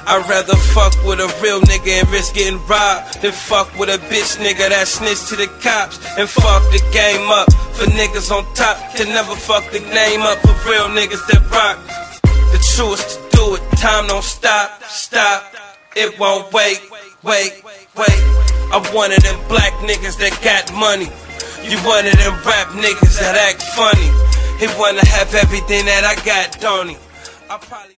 I'd rather fuck with a real nigga and risk getting robbed than fuck with a bitch nigga that snitched to the cops and fuck the game up for niggas on top. Can never fuck the name up for real niggas that rock. The truest to do it, time don't stop, it won't wait. I'm one of them black niggas that got money. You one of them rap niggas that act funny. He wanna have everything that I got, don't he?